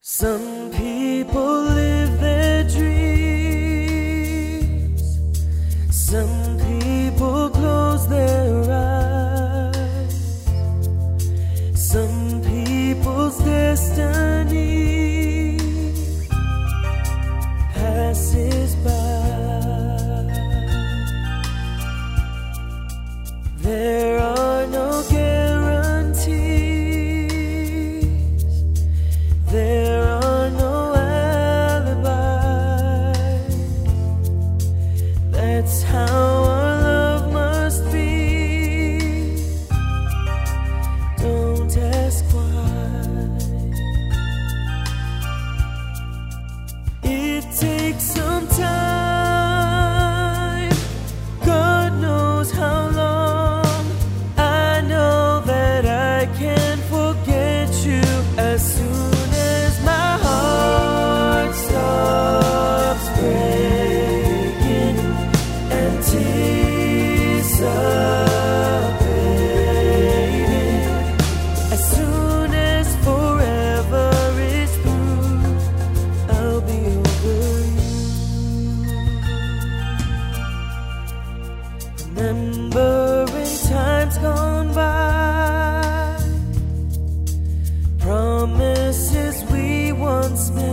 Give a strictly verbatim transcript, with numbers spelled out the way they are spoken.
Some people live their dreams. Some people close their eyes. Some people's destiny passes by. There are no guarantees. There are no alibis. That's how our love must be. Don't ask why. It takes some time. God knows how long. I know that I can't forget you as soon as my heart stops breaking and tears stop fading. As soon as forever is through, I'll be over you. Remembering times gone by, promises we once made.